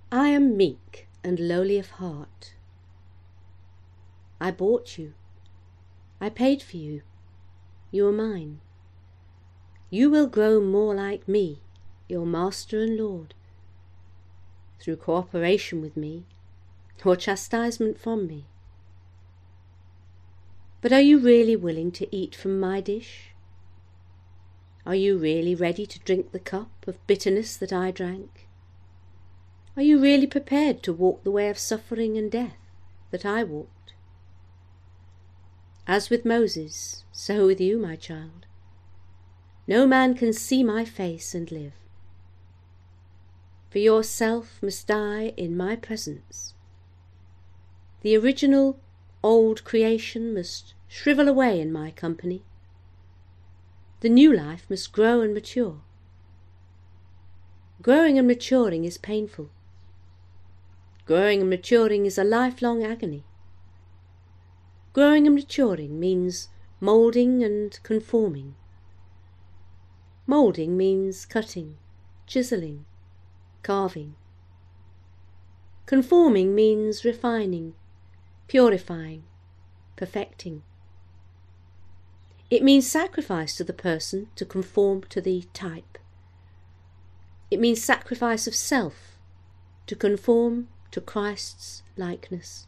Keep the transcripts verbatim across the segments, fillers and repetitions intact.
I am meek and lowly of heart. I bought you. I paid for you. You are mine. You will grow more like me, your Master and Lord, through cooperation with me or chastisement from me. But are you really willing to eat from my dish? Are you really ready to drink the cup of bitterness that I drank? Are you really prepared to walk the way of suffering and death that I walked? As with Moses, so with you, my child. No man can see my face and live. For yourself must die in my presence. The original old creation must shrivel away in my company. The new life must grow and mature. Growing and maturing is painful. Growing and maturing is a lifelong agony. Growing and maturing means moulding and conforming. Moulding means cutting, chiselling, carving. Conforming means refining, purifying, perfecting. It means sacrifice to the person to conform to the type. It means sacrifice of self to conform to Christ's likeness.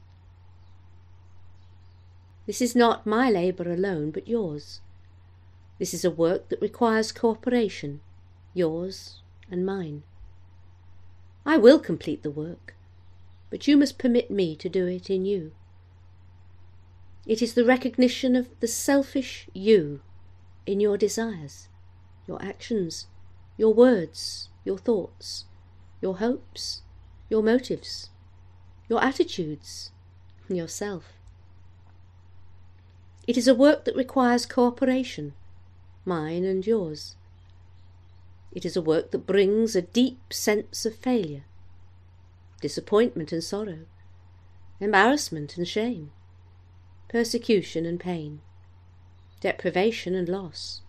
This is not my labour alone, but yours. This is a work that requires cooperation, yours and mine. I will complete the work, but you must permit me to do it in you. It is the recognition of the selfish you in your desires, your actions, your words, your thoughts, your hopes, your motives, your attitudes, yourself. It is a work that requires cooperation, mine and yours. It is a work that brings a deep sense of failure, disappointment and sorrow, embarrassment and shame, persecution and pain, deprivation and loss.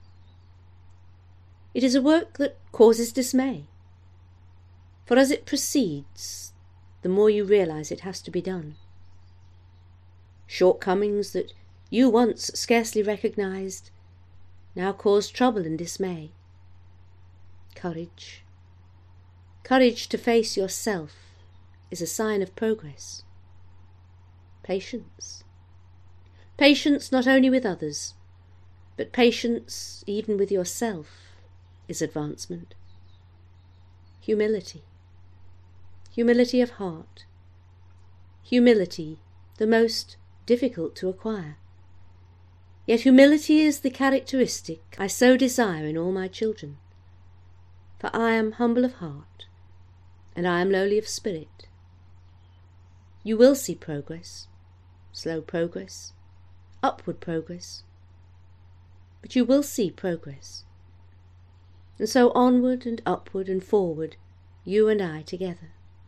It is a work that causes dismay, for as it proceeds, the more you realize it has to be done. Shortcomings that you once scarcely recognized now cause trouble and dismay. Courage. Courage to face yourself is a sign of progress. Patience. Patience not only with others, but patience even with yourself is advancement. Humility. Humility of heart. Humility, the most difficult to acquire. Yet humility is the characteristic I so desire in all my children. For I am humble of heart, and I am lowly of spirit. You will see progress, slow progress, upward progress, but you will see progress. And so onward and upward and forward, you and I together.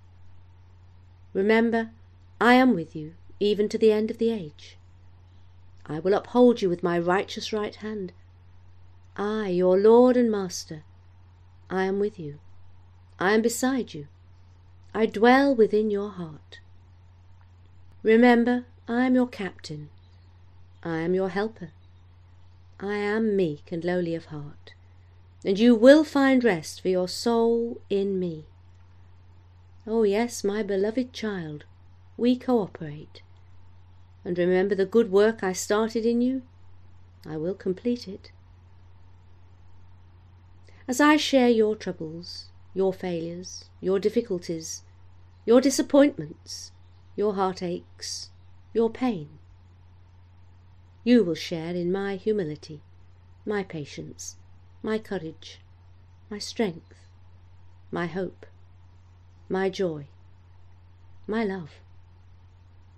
Remember, I am with you, even to the end of the age. I will uphold you with my righteous right hand. I, your Lord and Master, I am with you. I am beside you. I dwell within your heart. Remember, I am your captain. I am your helper. I am meek and lowly of heart, and you will find rest for your soul in me. Oh yes, my beloved child, we cooperate. And remember the good work I started in you, I will complete it. As I share your troubles, your failures, your difficulties, your disappointments, your heartaches, your pain, you will share in my humility, my patience, my courage, my strength, my hope, my joy, my love.